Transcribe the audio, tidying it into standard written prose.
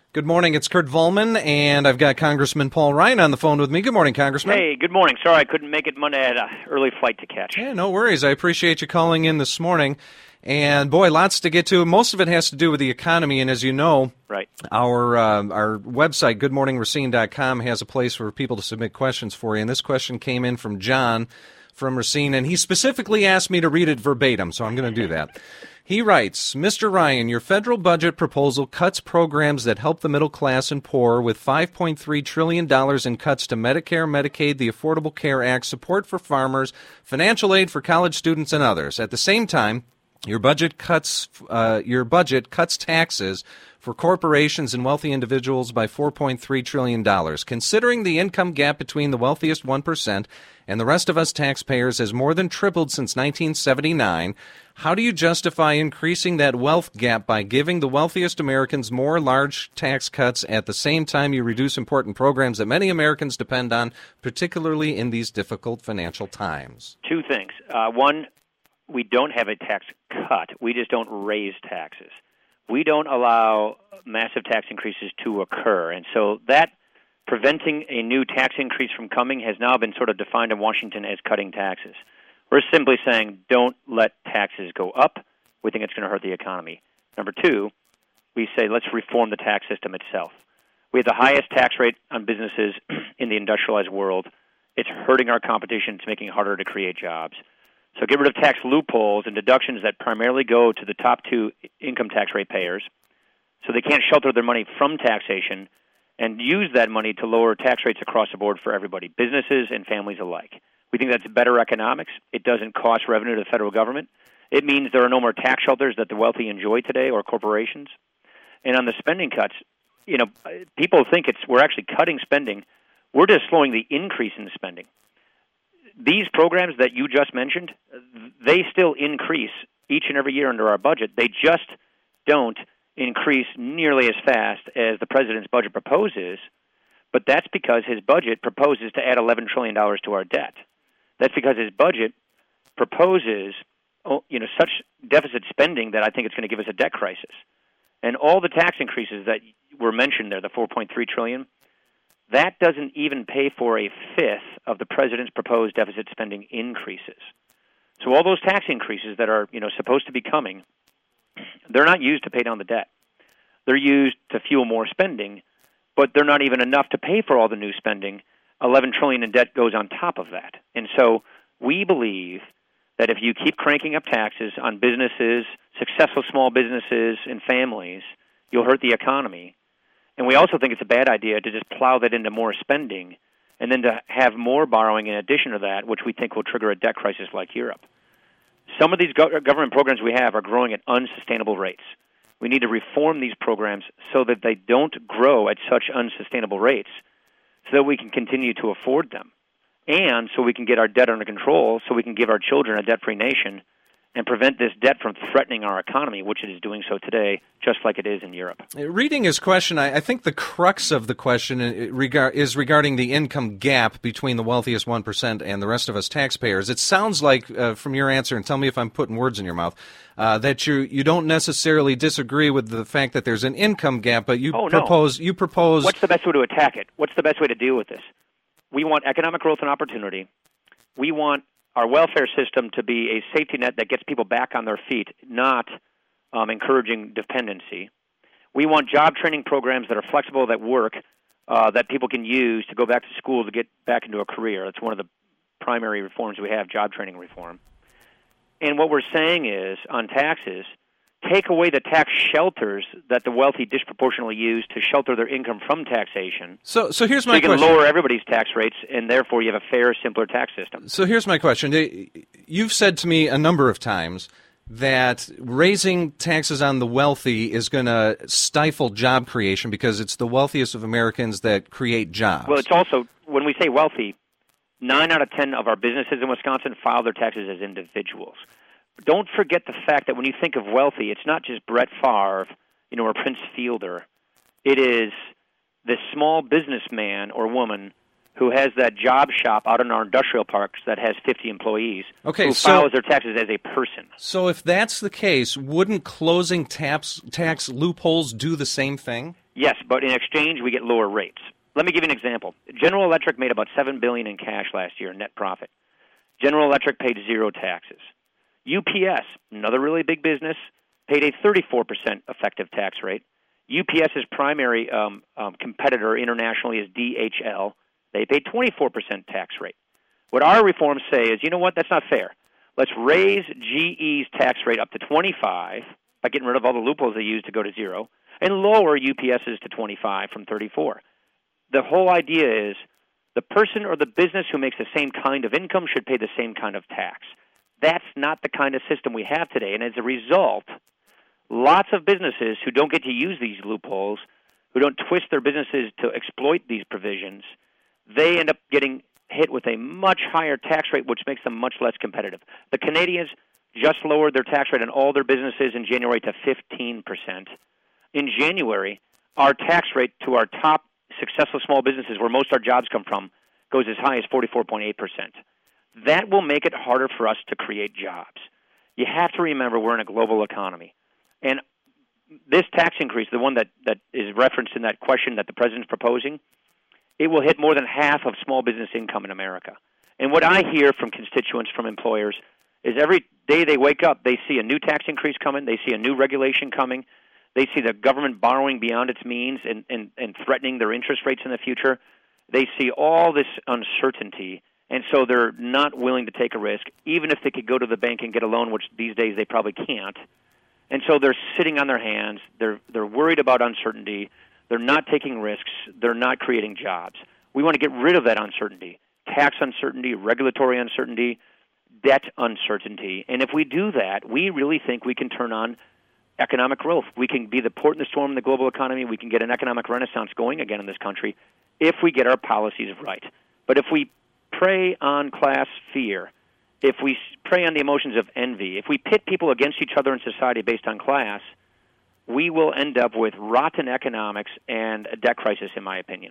Good morning. It's Kurt Volman, and I've got Congressman Paul Ryan on the phone with me. Good morning, Congressman. Hey, good morning. Sorry I couldn't make it Monday. I had an early flight to catch. Yeah, no worries. I appreciate you calling in this morning. And, boy, lots to get to. Most of it has to do with the economy, and as you know, right, our website, goodmorningracine.com, has a place for people to submit questions for you. And this question came in from John from Racine, and he specifically asked me to read it verbatim, so I'm going to do that. He writes, Mr. Ryan, your federal budget proposal cuts programs that help the middle class and poor with $5.3 trillion in cuts to Medicare, Medicaid, the Affordable Care Act, support for farmers, financial aid for college students, and others. At the same time, your budget cuts taxes for corporations and wealthy individuals by $4.3 trillion. Considering the income gap between the wealthiest 1% and the rest of us taxpayers has more than tripled since 1979, how do you justify increasing that wealth gap by giving the wealthiest Americans more large tax cuts at the same time you reduce important programs that many Americans depend on, particularly in these difficult financial times? Two things. One, we don't have a tax cut. We just don't raise taxes. We don't allow massive tax increases to occur. And so that preventing a new tax increase from coming has now been sort of defined in Washington as cutting taxes. We're simply saying don't let taxes go up. We think it's going to hurt the economy. Number two, we say let's reform the tax system itself. We have the highest tax rate on businesses in the industrialized world. It's hurting our competition. It's making it harder to create jobs. So get rid of tax loopholes and deductions that primarily go to the top two income tax rate payers so they can't shelter their money from taxation, and use that money to lower tax rates across the board for everybody, businesses and families alike. We think that's better economics. It doesn't cost revenue to the federal government. It means there are no more tax shelters that the wealthy enjoy today or corporations. And on the spending cuts, people think we're actually cutting spending. We're just slowing the increase in spending. These programs that you just mentioned, they still increase each and every year under our budget. They just don't increase nearly as fast as the president's budget proposes, but that's because his budget proposes to add $11 trillion to our debt. That's because his budget proposes such deficit spending that I think it's going to give us a debt crisis. And all the tax increases that were mentioned there, the $4.3 trillion, that doesn't even pay for a fifth of the president's proposed deficit spending increases. So all those tax increases that are supposed to be coming, they're not used to pay down the debt. They're used to fuel more spending, but they're not even enough to pay for all the new spending. $11 trillion in debt goes on top of that. And so we believe that if you keep cranking up taxes on businesses, successful small businesses and families, you'll hurt the economy. And we also think it's a bad idea to just plow that into more spending and then to have more borrowing in addition to that, which we think will trigger a debt crisis like Europe. Some of these government programs we have are growing at unsustainable rates. We need to reform these programs so that they don't grow at such unsustainable rates so that we can continue to afford them and so we can get our debt under control so we can give our children a debt-free nation and prevent this debt from threatening our economy, which it is doing so today, just like it is in Europe. Reading his question, I think the crux of the question is regarding the income gap between the wealthiest 1% and the rest of us taxpayers. It sounds like, from your answer, and tell me if I'm putting words in your mouth, that you don't necessarily disagree with the fact that there's an income gap, but you propose. What's the best way to attack it? What's the best way to deal with this? We want economic growth and opportunity. We want our welfare system to be a safety net that gets people back on their feet, not encouraging dependency. We want job training programs that are flexible, that work, that people can use to go back to school to get back into a career. That's one of the primary reforms we have, job training reform. And what we're saying is, on taxes, take away the tax shelters that the wealthy disproportionately use to shelter their income from taxation. So here's my question. You can lower everybody's tax rates, and therefore you have a fair, simpler tax system. So here's my question. You've said to me a number of times that raising taxes on the wealthy is going to stifle job creation because it's the wealthiest of Americans that create jobs. Well, it's also, when we say wealthy, 9 out of 10 of our businesses in Wisconsin file their taxes as individuals. Don't forget the fact that when you think of wealthy, it's not just Brett Favre, or Prince Fielder. It is the small businessman or woman who has that job shop out in our industrial parks that has 50 employees, who files their taxes as a person. So if that's the case, wouldn't closing tax loopholes do the same thing? Yes, but in exchange, we get lower rates. Let me give you an example. General Electric made about $7 billion in cash last year, net profit. General Electric paid zero taxes. UPS, another really big business, paid a 34% effective tax rate. UPS's primary competitor internationally is DHL. They paid 24% tax rate. What our reforms say is, you know what, that's not fair. Let's raise GE's tax rate up to 25 by getting rid of all the loopholes they use to go to zero, and lower UPS's to 25 from 34. The whole idea is the person or the business who makes the same kind of income should pay the same kind of tax. That's not the kind of system we have today, and as a result, lots of businesses who don't get to use these loopholes, who don't twist their businesses to exploit these provisions, they end up getting hit with a much higher tax rate, which makes them much less competitive. The Canadians just lowered their tax rate on all their businesses in January to 15%. In January, our tax rate to our top successful small businesses, where most of our jobs come from, goes as high as 44.8%. That will make it harder for us to create jobs. You have to remember we're in a global economy. And this tax increase, the one that is referenced in that question that the president's proposing, it will hit more than half of small business income in America. And what I hear from constituents, from employers, is every day they wake up, they see a new tax increase coming, they see a new regulation coming, they see the government borrowing beyond its means and threatening their interest rates in the future. They see all this uncertainty, and so they're not willing to take a risk, even if they could go to the bank and get a loan, which these days they probably can't. And so they're sitting on their hands. They're worried about uncertainty. They're not taking risks. They're not creating jobs. We want to get rid of that uncertainty, tax uncertainty, regulatory uncertainty, debt uncertainty. And if we do that, we really think we can turn on economic growth. We can be the port in the storm in the global economy. We can get an economic renaissance going again in this country if we get our policies right. But if we prey on class fear, if we prey on the emotions of envy, if we pit people against each other in society based on class, we will end up with rotten economics and a debt crisis, in my opinion.